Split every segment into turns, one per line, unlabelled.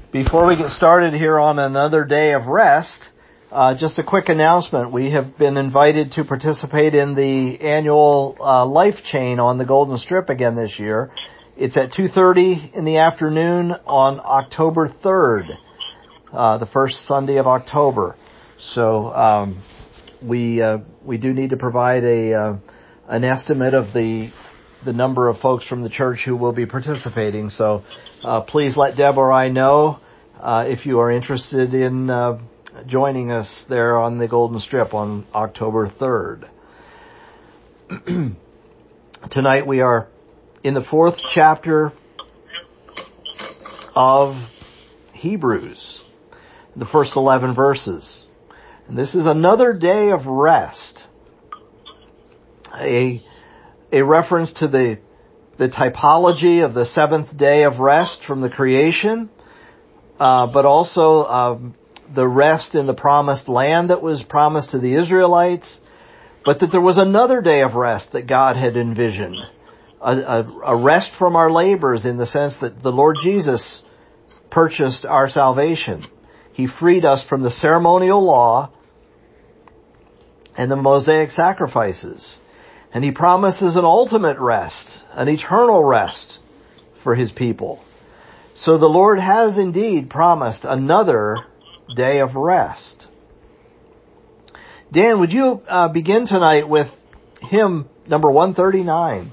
Before we get started here on another day of rest, just a quick announcement. We have been invited to participate in the annual Life Chain on the Golden Strip again this year. It's at 2:30 in the afternoon on October 3rd, the first Sunday of October. So we do need to provide an estimate of the number of folks from the church who will be participating. So please let Deb or I know if you are interested in joining us there on the Golden Strip on October 3rd. Tonight we are in the 4th chapter of Hebrews, the first 11 verses. And this is another day of rest. A reference to the typology of the 7th day of rest from the creation, but also the rest in the promised land that was promised to the Israelites, but that there was another day of rest that God had envisioned. A rest from our labors in the sense that the Lord Jesus purchased our salvation. He freed us from the ceremonial law and the Mosaic sacrifices. And He promises an ultimate rest, an eternal rest for His people. So the Lord has indeed promised another day of rest. Dan, would you begin tonight with hymn number 139?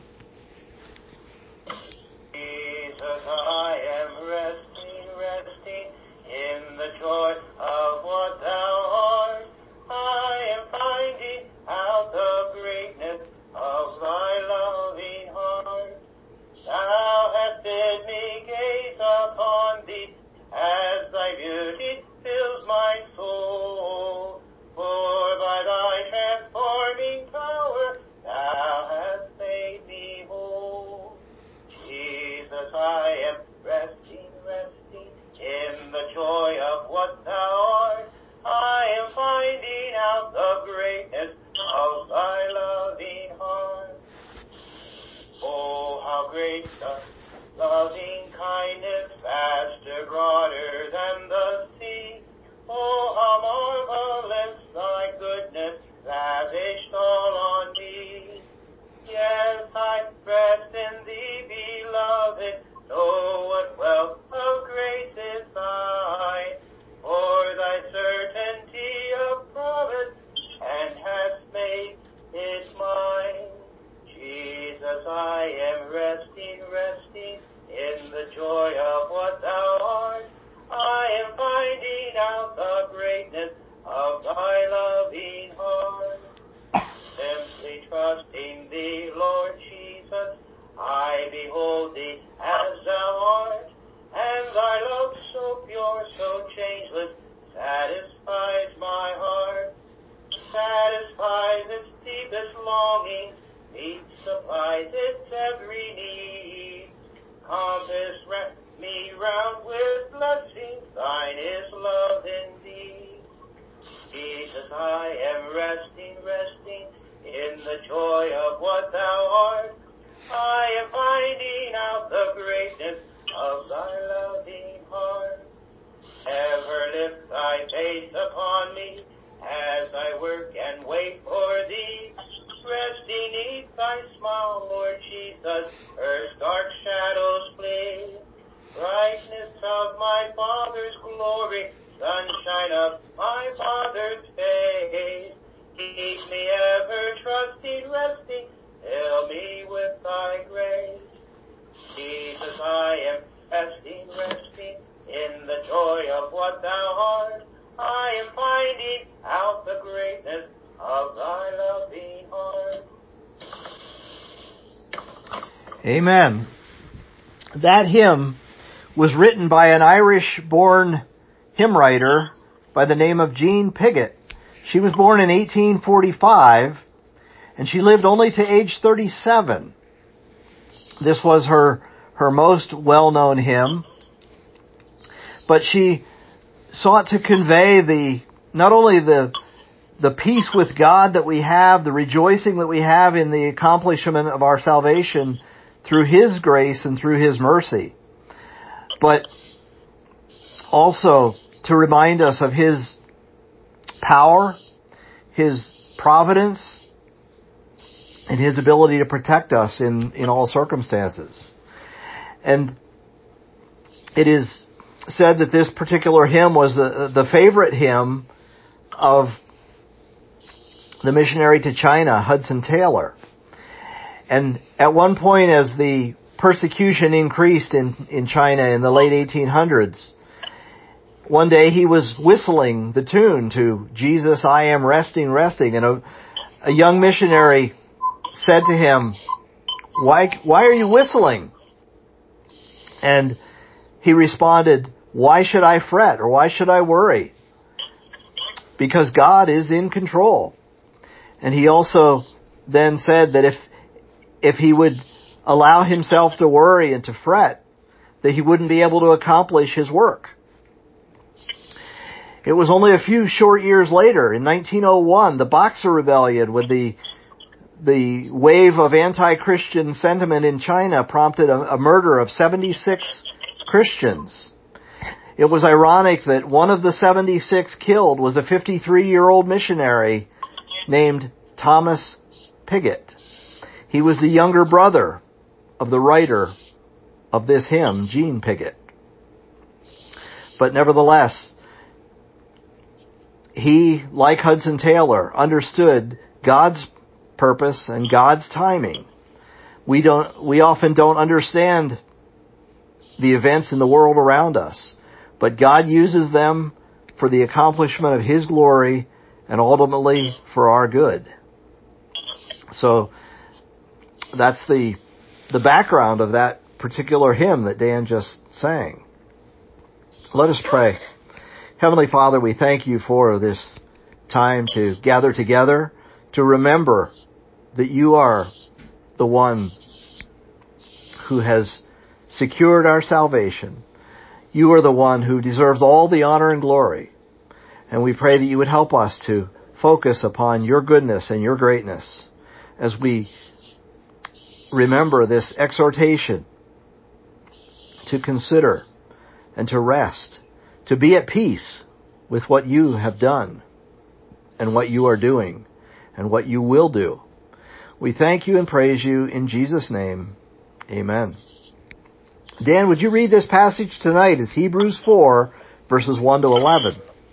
Amen. That hymn was written by an Irish-born hymn writer by the name of Jean Pigot. She was born in 1845, and she lived only to age 37. This was her most well-known hymn, but she sought to convey not only the peace with God that we have, the rejoicing that we have in the accomplishment of our salvation through His grace and through His mercy, but also to remind us of His power, His providence, and His ability to protect us in all circumstances. And it is said that this particular hymn was the favorite hymn of the missionary to China, Hudson Taylor. And at one point, as the persecution increased in China in the late 1800s, one day he was whistling the tune to Jesus, I Am Resting, Resting. And a young missionary said to him, why are you whistling? And he responded, why should I fret or why should I worry? Because God is in control. And he also then said that if he would allow himself to worry and to fret, that he wouldn't be able to accomplish his work. It was only a few short years later, in 1901, the Boxer Rebellion, with the wave of anti-Christian sentiment in China, prompted a murder of 76 Christians. It was ironic that one of the 76 killed was a 53-year-old missionary named Thomas Piggott. He was the younger brother of the writer of this hymn, Jean Piggott. But nevertheless, he, like Hudson Taylor, understood God's purpose and God's timing. We often don't understand the events in the world around us, but God uses them for the accomplishment of His glory and ultimately for our good. So that's the background of that particular hymn that Dan just sang. Let us pray. Heavenly Father, we thank You for this time to gather together, to remember that You are the one who has secured our salvation. You are the one who deserves all the honor and glory. And we pray that You would help us to focus upon Your goodness and Your greatness as we remember this exhortation to consider and to rest, to be at peace with what You have done and what You are doing and what You will do. We thank You and praise You in Jesus' name. Amen. Dan, would you read this passage tonight? It's Hebrews 4, verses 1 to 11.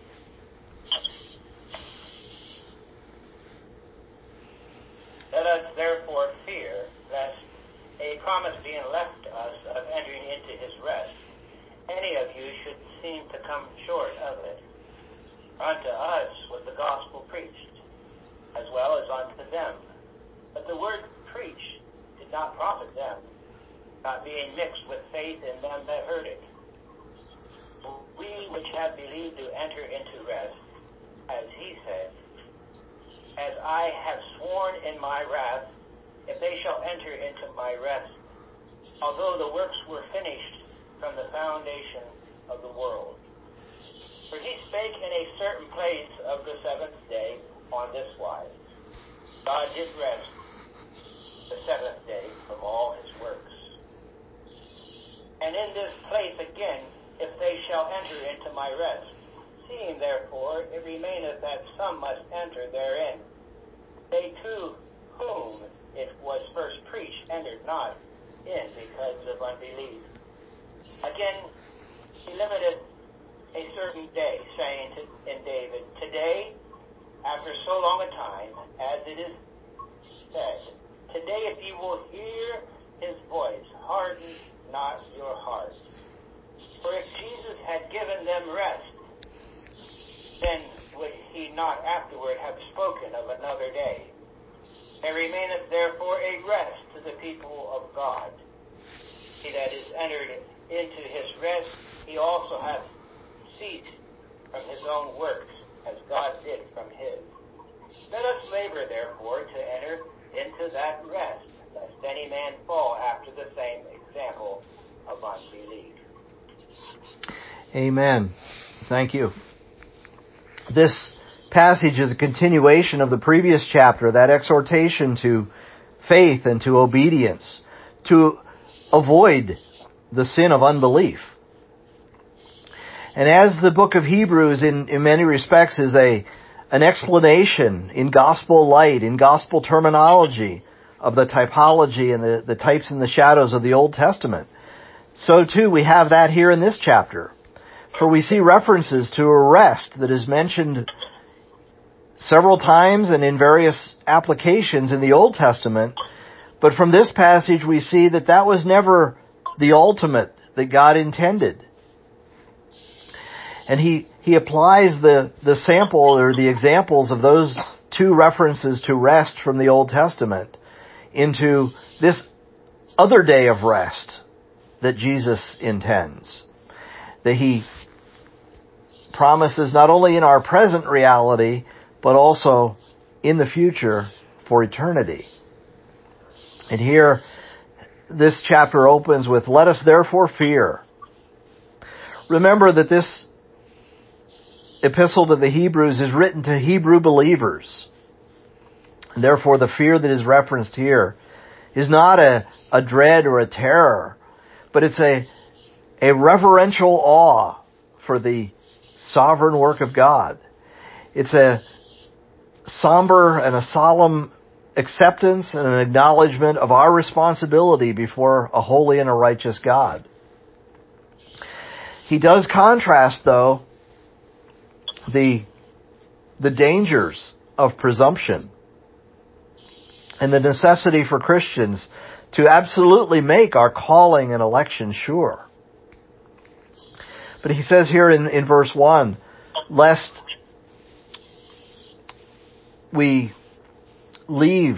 Let us therefore fear, lest a promise being left us of entering into His rest, any of you should seem to come short of it. Unto us was the gospel preached, as well as unto them. But the word preached did not profit them, not being mixed with faith in them that heard it. We which have believed do enter into rest, as He said, as I have sworn in my wrath, if they shall enter into my rest, although the works were finished from the foundation of the world. For He spake in a certain place of the seventh day on this wise, God did rest the seventh day from all His works. And in this place again, if they shall enter into my rest, seeing therefore it remaineth that some must enter therein, they to whom it was first preached entered not in because of unbelief. Again, He limiteth a certain day, saying in David, today, after so long a time, as it is said, today if ye will hear His voice, harden not your heart. For if Jesus had given them rest, then would He not afterward have spoken of another day? There remaineth therefore a rest to the people of God. He that is entered into His rest, he also hath ceased from his own works, as God did from His. Let us labor therefore to enter into that rest, lest any man fall after the same example of unbelief.
Amen. Thank you. This passage is a continuation of the previous chapter, that exhortation to faith and to obedience, to avoid the sin of unbelief. And as the book of Hebrews in many respects is an explanation in gospel light, in gospel terminology of the typology and the types and the shadows of the Old Testament, so too we have that here in this chapter. For we see references to a rest that is mentioned several times and in various applications in the Old Testament. But from this passage we see that that was never the ultimate that God intended. And he applies the sample or the examples of those two references to rest from the Old Testament into this other day of rest that Jesus intends. That he promises not only in our present reality, but also in the future for eternity. And here, this chapter opens with, "Let us therefore fear." Remember that this epistle to the Hebrews is written to Hebrew believers. And therefore, the fear that is referenced here is not a dread or a terror, but it's a reverential awe for the sovereign work of God. It's a somber and a solemn acceptance and an acknowledgement of our responsibility before a holy and a righteous God. He does contrast, though, the dangers of presumption and the necessity for Christians to absolutely make our calling and election sure. But he says here in verse 1, lest we leave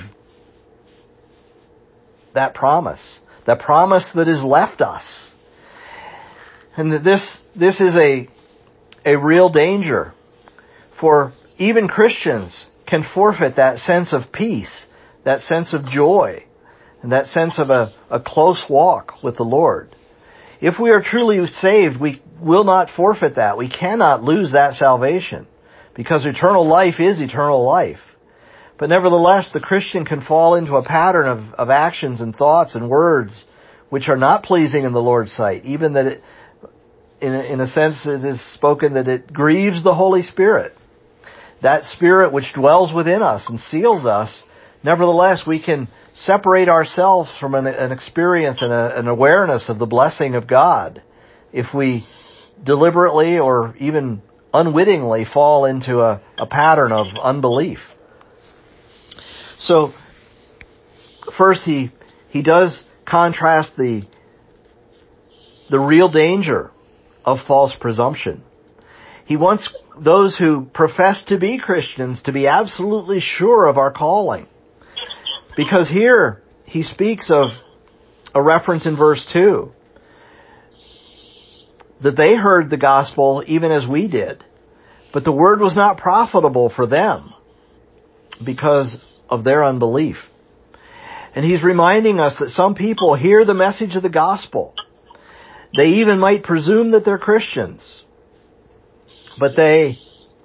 that promise that is left us. And that this is a real danger, for even Christians can forfeit that sense of peace, that sense of joy, and that sense of a close walk with the Lord. If we are truly saved, we will not forfeit that. We cannot lose that salvation, because eternal life is eternal life. But nevertheless, the Christian can fall into a pattern of actions and thoughts and words which are not pleasing in the Lord's sight, even that it, in a sense it is spoken that it grieves the Holy Spirit. That Spirit which dwells within us and seals us, nevertheless we can separate ourselves from an experience and an awareness of the blessing of God if we deliberately or even unwittingly fall into a pattern of unbelief. So, first he does contrast the real danger of false presumption. He wants those who profess to be Christians to be absolutely sure of our calling. Because here he speaks of a reference in verse 2 that they heard the gospel even as we did, but the word was not profitable for them because of their unbelief. And he's reminding us that some people hear the message of the gospel. They even might presume that they're Christians, but they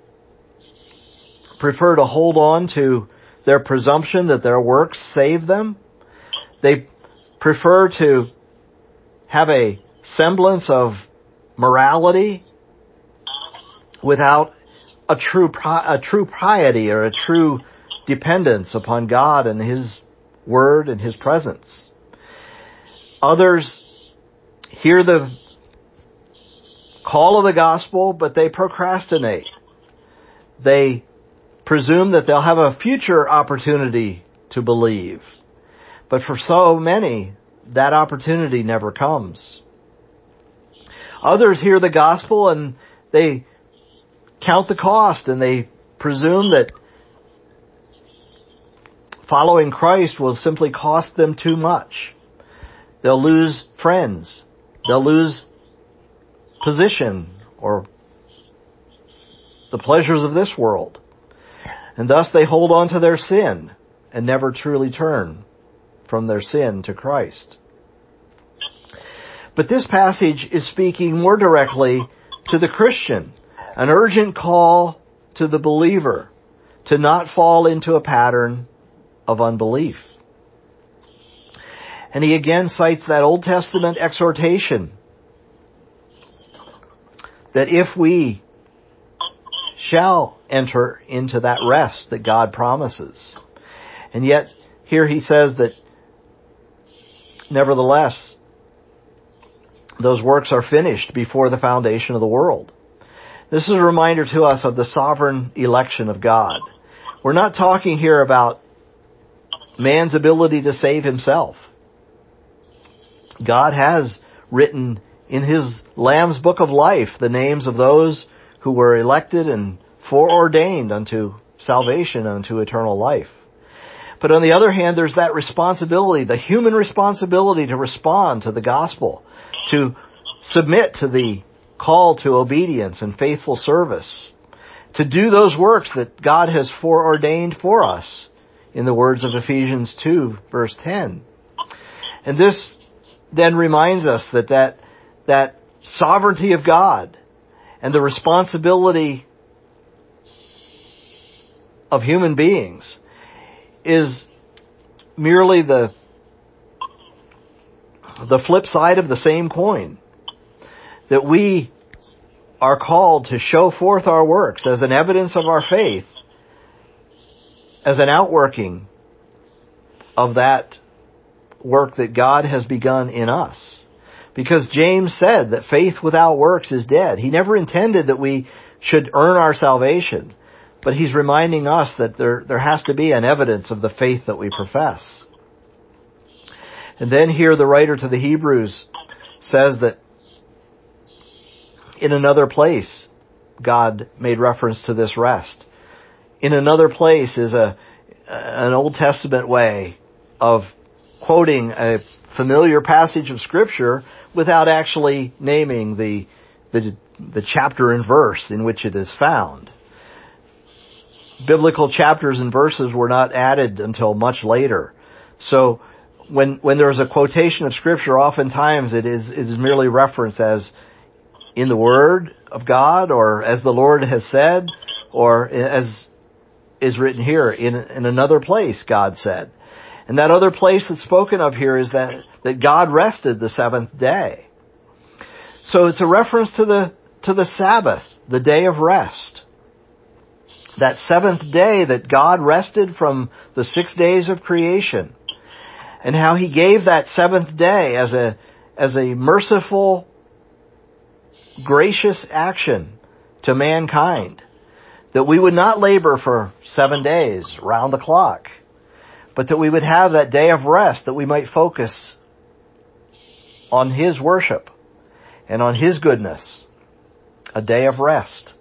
prefer to hold on to their presumption that their works save them. They prefer to have a semblance of morality without a true piety or a true dependence upon God and His Word and His presence. Others hear the call of the gospel, but they procrastinate. They presume that they'll have a future opportunity to believe. But for so many, that opportunity never comes. Others hear the gospel and they count the cost and they presume that following Christ will simply cost them too much. They'll lose friends. They'll lose position or the pleasures of this world. And thus they hold on to their sin and never truly turn from their sin to Christ. But this passage is speaking more directly to the Christian, an urgent call to the believer to not fall into a pattern of unbelief. And he again cites that Old Testament exhortation that if we shall enter into that rest that God promises. And yet, here he says that, nevertheless, those works are finished before the foundation of the world. This is a reminder to us of the sovereign election of God. We're not talking here about man's ability to save himself. God has written in his Lamb's Book of Life the names of those who were elected and foreordained unto salvation, unto eternal life. But on the other hand, there's that responsibility, the human responsibility to respond to the gospel, to submit to the call to obedience and faithful service, to do those works that God has foreordained for us, in the words of Ephesians 2, verse 10. And this then reminds us that sovereignty of God and the responsibility of human beings is merely the flip side of the same coin. That we are called to show forth our works as an evidence of our faith, as an outworking of that work that God has begun in us. Because James said that faith without works is dead. He never intended that we should earn our salvation, but he's reminding us that there has to be an evidence of the faith that we profess. And then here the writer to the Hebrews says that in another place, God made reference to this rest. In another place is an Old Testament way of quoting a familiar passage of Scripture without actually naming the chapter and verse in which it is found. Biblical chapters and verses were not added until much later. So when there's a quotation of Scripture, oftentimes it is merely referenced as in the Word of God, or as the Lord has said, or as is written here in another place, God said. And that other place that's spoken of here is that God rested the seventh day. So it's a reference to the Sabbath, the day of rest. That seventh day that God rested from the 6 days of creation. And how He gave that seventh day as a merciful, gracious action to mankind. That we would not labor for 7 days round the clock, but that we would have that day of rest, that we might focus on His worship and on His goodness. A day of rest.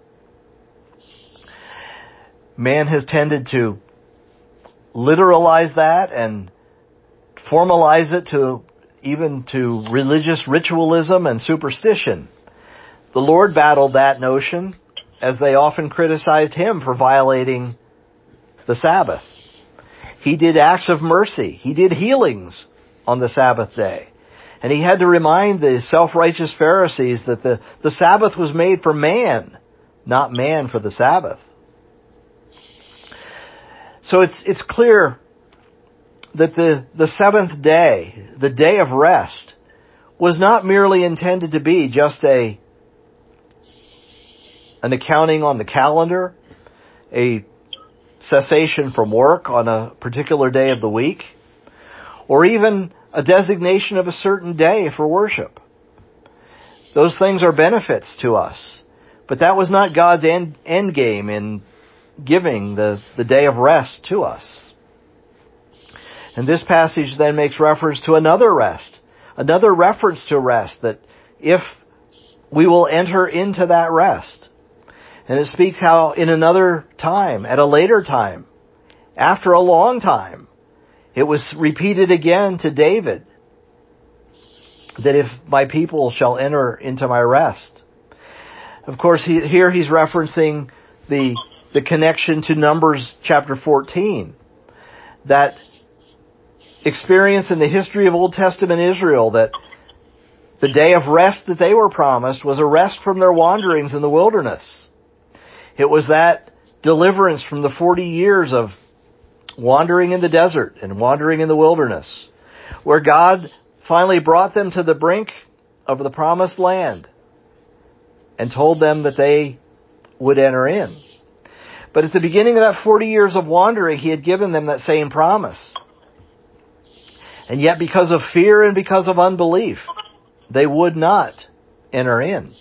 Man has tended to literalize that and formalize it even to religious ritualism and superstition. The Lord battled that notion, as they often criticized Him for violating the Sabbath. He did acts of mercy. He did healings on the Sabbath day. And He had to remind the self-righteous Pharisees that the Sabbath was made for man, not man for the Sabbath. So it's clear that the seventh day, the day of rest, was not merely intended to be just an accounting on the calendar, a cessation from work on a particular day of the week, or even a designation of a certain day for worship. Those things are benefits to us, but that was not God's end game in giving the day of rest to us. And this passage then makes reference to another rest, another reference to rest, that if we will enter into that rest. And it speaks how in another time, at a later time, after a long time, it was repeated again to David, that if my people shall enter into my rest. Of course, here he's referencing the connection to Numbers chapter 14. That experience in the history of Old Testament Israel, that the day of rest that they were promised was a rest from their wanderings in the wilderness. It was that deliverance from the 40 years of wandering in the desert and wandering in the wilderness, where God finally brought them to the brink of the promised land. and told them that they would enter in. But at the beginning of that 40 years of wandering, He had given them that same promise. And yet because of fear and because of unbelief, they would not enter in.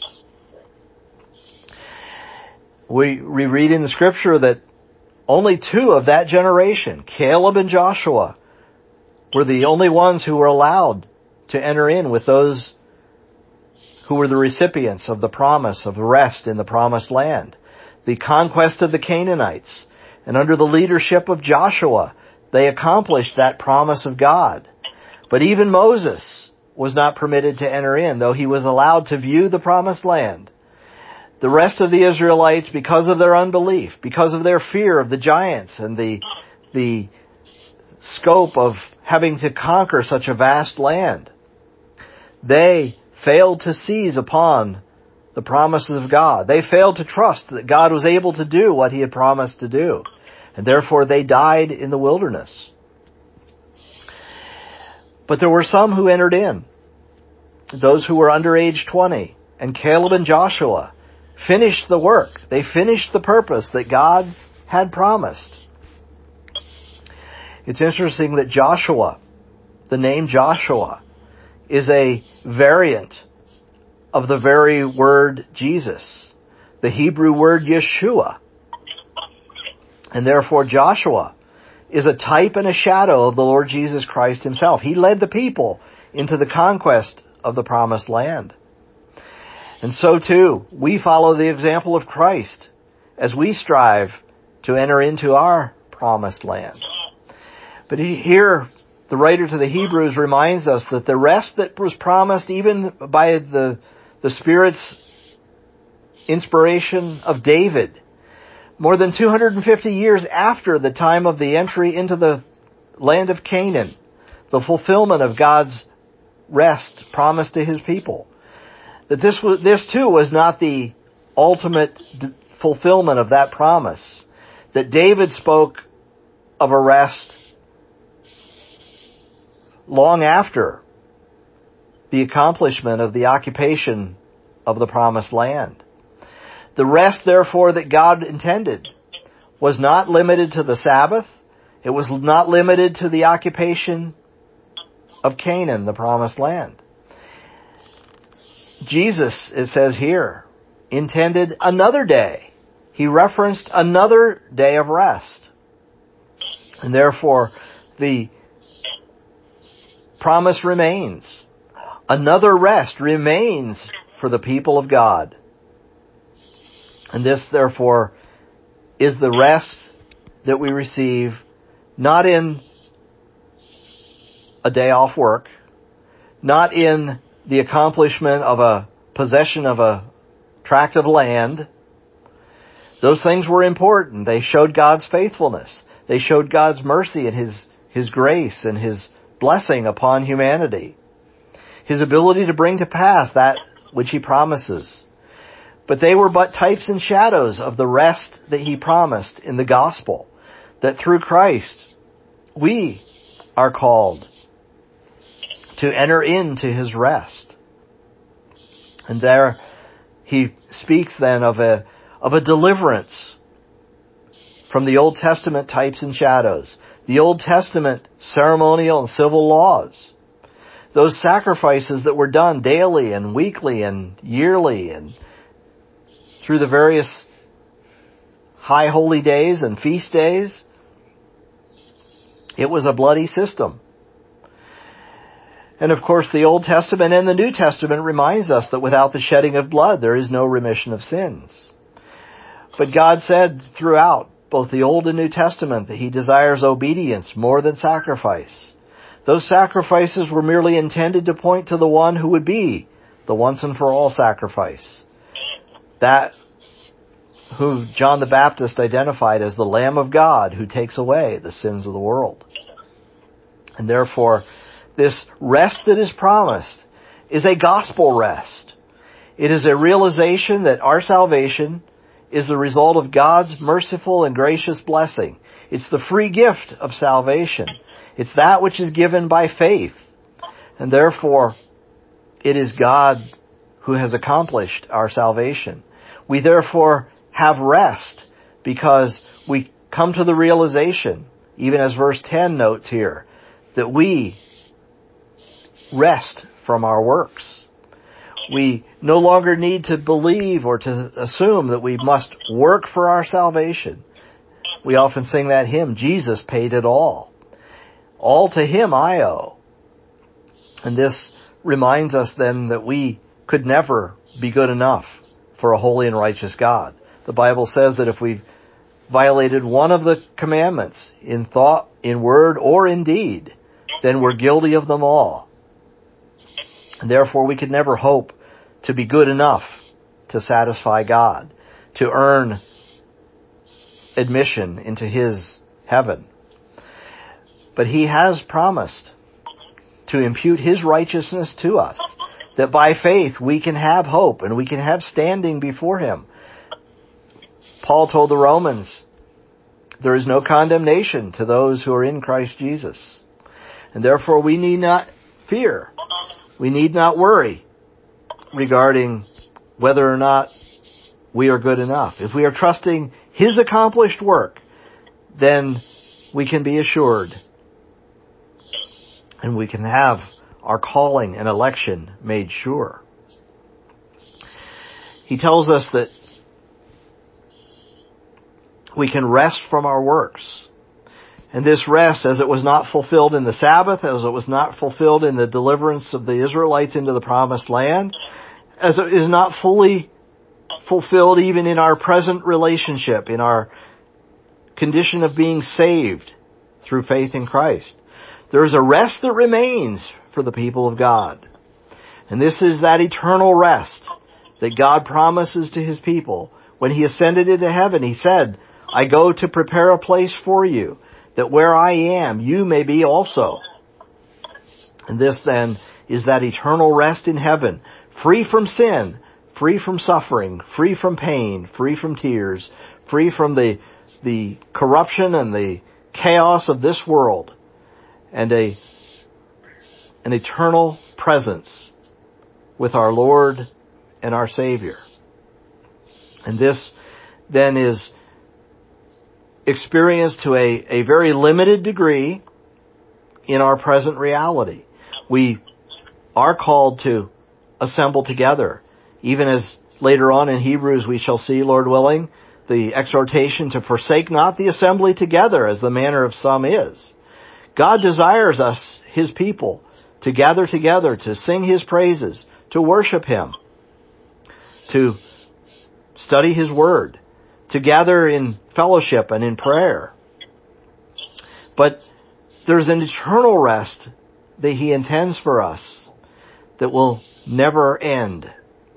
We read in the Scripture that only two of that generation, Caleb and Joshua, were the only ones who were allowed to enter in with those who were the recipients of the promise of rest in the promised land, the conquest of the Canaanites. And under the leadership of Joshua, they accomplished that promise of God. But even Moses was not permitted to enter in, though he was allowed to view the promised land. The rest of the Israelites, because of their unbelief, because of their fear of the giants and the scope of having to conquer such a vast land, they failed to seize upon the promises of God. They failed to trust that God was able to do what He had promised to do. And therefore they died in the wilderness. But there were some who entered in. Those who were under age 20. And Caleb and Joshua finished the work. They finished the purpose that God had promised. It's interesting that Joshua, the name Joshua, is a variant of the very word Jesus, the Hebrew word Yeshua. And therefore Joshua is a type and a shadow of the Lord Jesus Christ Himself. He led the people into the conquest of the promised land. And so too, we follow the example of Christ as we strive to enter into our promised land. But here, the writer to the Hebrews reminds us that the rest that was promised even by the Spirit's inspiration of David, more than 250 years after the time of the entry into the land of Canaan, the fulfillment of God's rest promised to His people, that this too was not the ultimate fulfillment of that promise, that David spoke of a rest long after the accomplishment of the occupation of the promised land. The rest, therefore, that God intended was not limited to the Sabbath. It was not limited to the occupation of Canaan, the promised land. Jesus, it says here, intended another day. He referenced another day of rest. And therefore, the promise remains. Another rest remains for the people of God. And this, therefore, is the rest that we receive not in a day off work, not in the accomplishment of a possession of a tract of land. Those things were important. They showed God's faithfulness. They showed God's mercy and His grace and His blessing upon humanity. His ability to bring to pass that which He promises. But they were but types and shadows of the rest that He promised in the gospel. That through Christ, we are called to enter into His rest. And there he speaks then of a deliverance from the Old Testament types and shadows. The Old Testament ceremonial and civil laws. Those sacrifices that were done daily and weekly and yearly and through the various high holy days and feast days. It was a bloody system. And of course, the Old Testament and the New Testament reminds us that without the shedding of blood, there is no remission of sins. But God said throughout both the Old and New Testament that He desires obedience more than sacrifice. Those sacrifices were merely intended to point to the one who would be the once and for all sacrifice. That who John the Baptist identified as the Lamb of God who takes away the sins of the world. And therefore, this rest that is promised is a gospel rest. It is a realization that our salvation is the result of God's merciful and gracious blessing. It's the free gift of salvation. It's that which is given by faith. And therefore, it is God who has accomplished our salvation. We therefore have rest because we come to the realization, even as verse 10 notes here, that we rest from our works. We no longer need to believe or to assume that we must work for our salvation. We often sing that hymn, Jesus paid it all. All to Him I owe. And this reminds us then that we could never be good enough for a holy and righteous God. The Bible says that if we've violated one of the commandments in thought, in word, or in deed, then we're guilty of them all. And therefore we could never hope to be good enough to satisfy God, to earn admission into His heaven. But He has promised to impute His righteousness to us, that by faith we can have hope and we can have standing before Him. Paul told the Romans, there is no condemnation to those who are in Christ Jesus. And therefore we need not fear. We need not worry regarding whether or not we are good enough. If we are trusting His accomplished work, then we can be assured and we can have our calling and election made sure. He tells us that we can rest from our works. And this rest, as it was not fulfilled in the Sabbath, as it was not fulfilled in the deliverance of the Israelites into the promised land, as it is not fully fulfilled even in our present relationship, in our condition of being saved through faith in Christ. There is a rest that remains for the people of God. And this is that eternal rest that God promises to His people. When He ascended into heaven, He said, I go to prepare a place for you, that where I am, you may be also. And this then is that eternal rest in heaven, free from sin, free from suffering, free from pain, free from tears, free from the corruption and the chaos of this world, and an eternal presence with our Lord and our Savior. And this then is experienced to a very limited degree in our present reality. We are called to assemble together, even as later on in Hebrews we shall see, Lord willing, the exhortation to forsake not the assembly together as the manner of some is. God desires us, His people, to gather together, to sing His praises, to worship Him, to study His Word, to gather in fellowship and in prayer. But there's an eternal rest that He intends for us that will never end.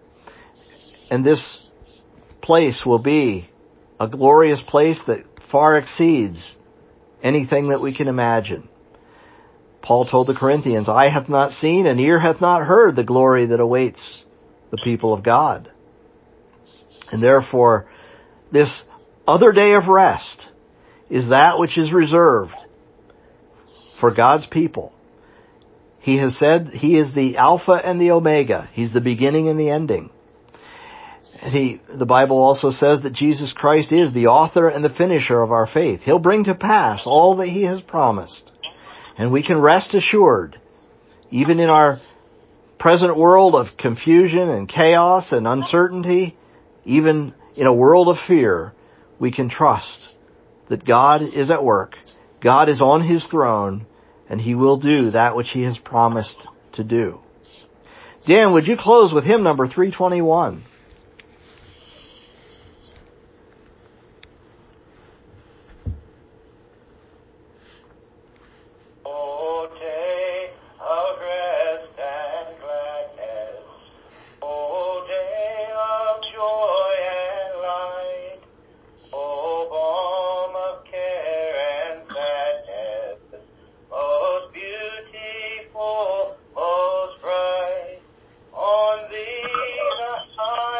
And this place will be a glorious place that far exceeds anything that we can imagine. Paul told the Corinthians, eye hath not seen and ear hath not heard the glory that awaits the people of God. And therefore, this other day of rest is that which is reserved for God's people. He has said He is the Alpha and the Omega. He's the beginning and the ending. And the Bible also says that Jesus Christ is the author and the finisher of our faith. He'll bring to pass all that He has promised. And we can rest assured, even in our present world of confusion and chaos and uncertainty, even in a world of fear, we can trust that God is at work. God is on His throne, and He will do that which He has promised to do. Dan, would you close with hymn number 321?
On thee the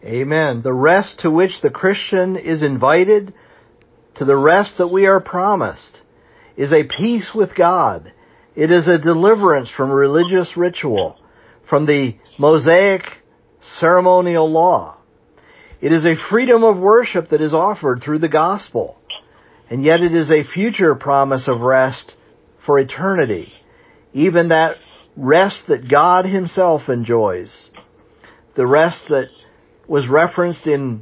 Amen. The rest to which the Christian is invited, to the rest that we are promised, is a peace with God. It is a deliverance from religious ritual, from the Mosaic ceremonial law. It is a freedom of worship that is offered through the gospel. And yet it is a future promise of rest for eternity, even that rest that God Himself enjoys. The rest that was referenced in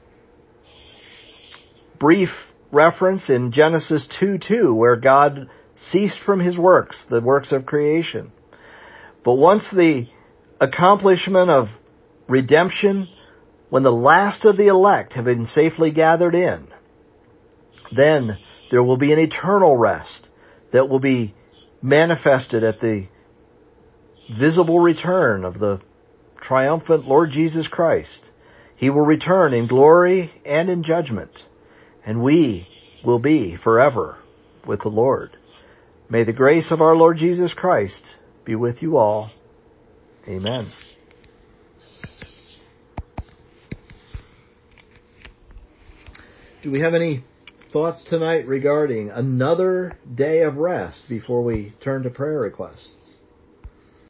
brief reference in Genesis 2:2, where God ceased from His works, the works of creation. But once the accomplishment of redemption, when the last of the elect have been safely gathered in, then there will be an eternal rest that will be manifested at the visible return of the triumphant Lord Jesus Christ. He will return in glory and in judgment, and we will be forever with the Lord. May the grace of our Lord Jesus Christ be with you all. Amen. Do we have any thoughts tonight regarding another day of rest before we turn to prayer requests?